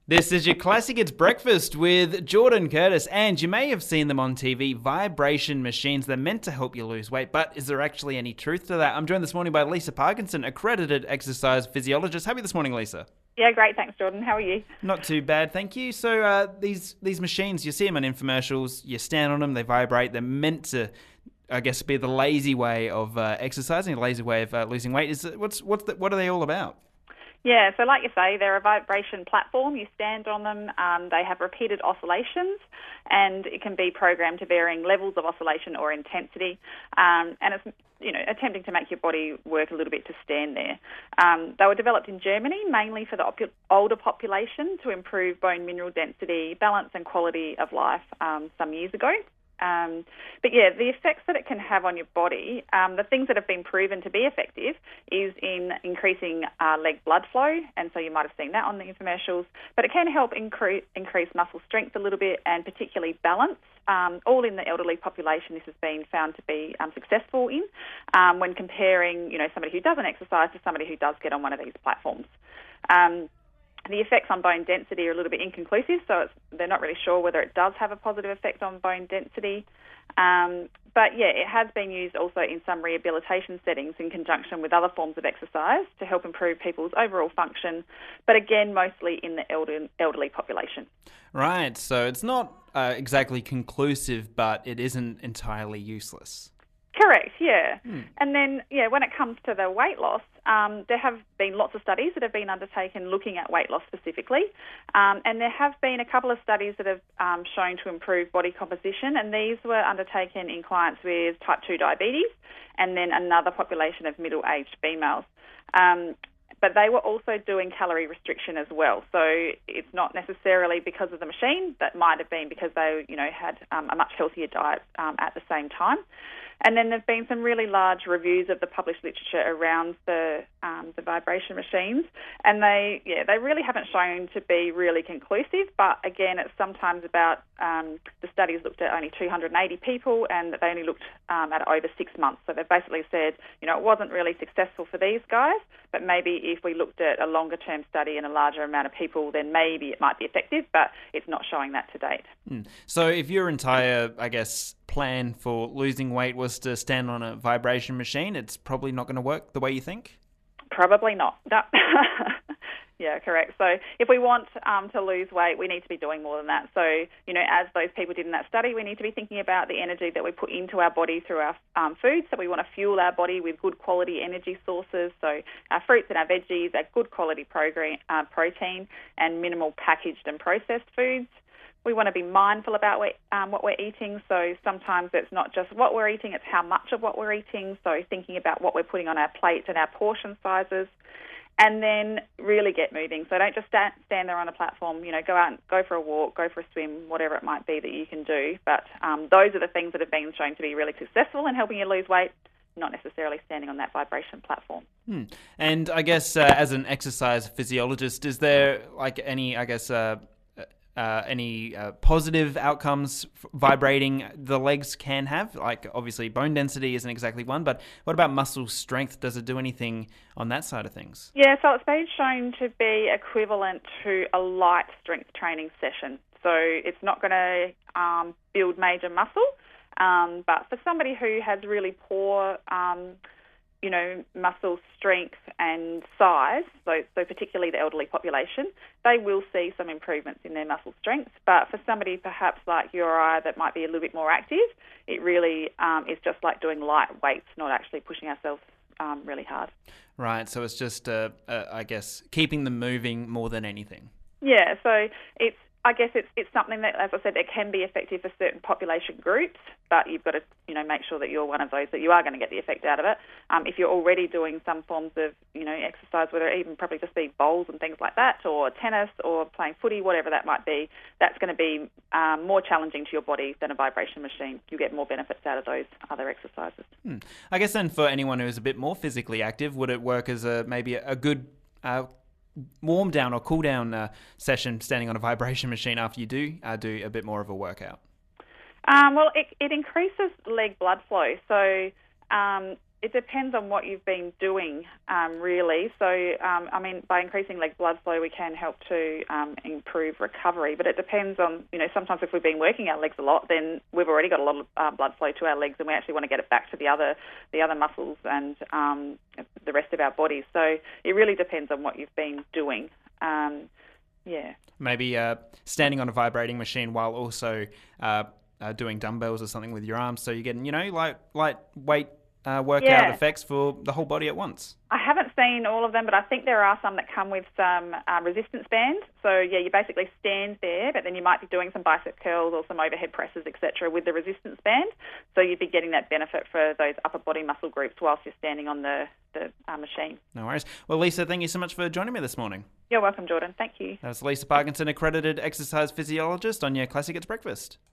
This is your classic. It's Breakfast with Jordan Curtis, and you may have seen them on TV, vibration machines. They're meant to help you lose weight, but is there actually any truth to that? I'm joined this morning by Lisa Parkinson, accredited exercise physiologist. How are you this morning, Lisa? Yeah, great. Thanks, Jordan. How are you? Not too bad, thank you. So these machines, you see them on infomercials, you stand on them, they vibrate. They're meant to, I guess, be the lazy way of exercising, a lazy way of losing weight. What are they all about? Yeah, so like you say, they're a vibration platform. You stand on them. They have repeated oscillations, and it can be programmed to varying levels of oscillation or intensity. And it's attempting to make your body work a little bit to stand there. They were developed in Germany, mainly for the older population to improve bone mineral density, balance, and quality of life some years ago. But yeah, the effects that it can have on your body, the things that have been proven to be effective is in increasing leg blood flow, and so you might have seen that on the infomercials, but it can help increase muscle strength a little bit, and particularly balance. All in the elderly population, this has been found to be successful in when comparing, somebody who doesn't exercise to somebody who does get on one of these platforms. The effects on bone density are a little bit inconclusive, so they're not really sure whether it does have a positive effect on bone density. But yeah, it has been used also in some rehabilitation settings in conjunction with other forms of exercise to help improve people's overall function, but again, mostly in the elderly population. Right, so it's not exactly conclusive, but it isn't entirely useless. Correct, yeah. And then, when it comes to the weight loss, there have been lots of studies that have been undertaken looking at weight loss specifically, and there have been a couple of studies that have shown to improve body composition, and these were undertaken in clients with type 2 diabetes and then another population of middle-aged females. But they were also doing calorie restriction as well. So it's not necessarily because of the machine. That might have been because they, had a much healthier diet at the same time. And then there've been some really large reviews of the published literature around the vibration machines, and they really haven't shown to be really conclusive. But again, it's sometimes about the studies looked at only 280 people, and they only looked at over 6 months. So they've basically said, it wasn't really successful for these guys, but maybe if we looked at a longer term study and a larger amount of people, then maybe it might be effective. But it's not showing that to date. So if your entire, plan for losing weight was to stand on a vibration machine, it's probably not going to work the way you think? Probably not. No. Yeah, correct. So if we want to lose weight, we need to be doing more than that. So, as those people did in that study, we need to be thinking about the energy that we put into our body through our food. So we want to fuel our body with good quality energy sources. So our fruits and our veggies, our good quality protein and minimal packaged and processed foods. We want to be mindful about what we're eating. So sometimes it's not just what we're eating, it's how much of what we're eating. So thinking about what we're putting on our plates and our portion sizes. And then really get moving. So don't just stand there on a platform, go out and go for a walk, go for a swim, whatever it might be that you can do. But those are the things that have been shown to be really successful in helping you lose weight, not necessarily standing on that vibration platform. And I guess as an exercise physiologist, is there any positive outcomes vibrating the legs can have? Obviously bone density isn't exactly one, but what about muscle strength? Does it do anything on that side of things? Yeah, so it's been shown to be equivalent to a light strength training session. So it's not going to build major muscle, but for somebody who has really poor muscle strength and size, so particularly the elderly population, they will see some improvements in their muscle strength. But for somebody perhaps like you or I that might be a little bit more active, it really is just like doing light weights, not actually pushing ourselves really hard. Right, so it's just, keeping them moving more than anything. Yeah, so it's something that, as I said, it can be effective for certain population groups, but you've got to, make sure that you're one of those that you are going to get the effect out of it. If you're already doing some forms of, exercise, whether it even probably just be bowls and things like that, or tennis, or playing footy, whatever that might be, that's going to be more challenging to your body than a vibration machine. You get more benefits out of those other exercises. I guess then for anyone who's a bit more physically active, would it work as maybe a good warm down or cool down session standing on a vibration machine after you do a bit more of a workout? Well, it increases leg blood flow. So It depends on what you've been doing, really. So, by increasing leg blood flow, we can help to improve recovery. But it depends on, sometimes if we've been working our legs a lot, then we've already got a lot of blood flow to our legs, and we actually want to get it back to the other muscles and the rest of our body. So it really depends on what you've been doing. Maybe standing on a vibrating machine while also doing dumbbells or something with your arms, so you're getting, lightweight workout effects for the whole body at once. I haven't seen all of them, but I think there are some that come with some resistance bands. So, you basically stand there, but then you might be doing some bicep curls or some overhead presses, etc., with the resistance band. So you'd be getting that benefit for those upper body muscle groups whilst you're standing on the machine. No worries. Well, Lisa, thank you so much for joining me this morning. You're welcome, Jordan. Thank you. That's Lisa Parkinson, accredited exercise physiologist on your Classic It's Breakfast.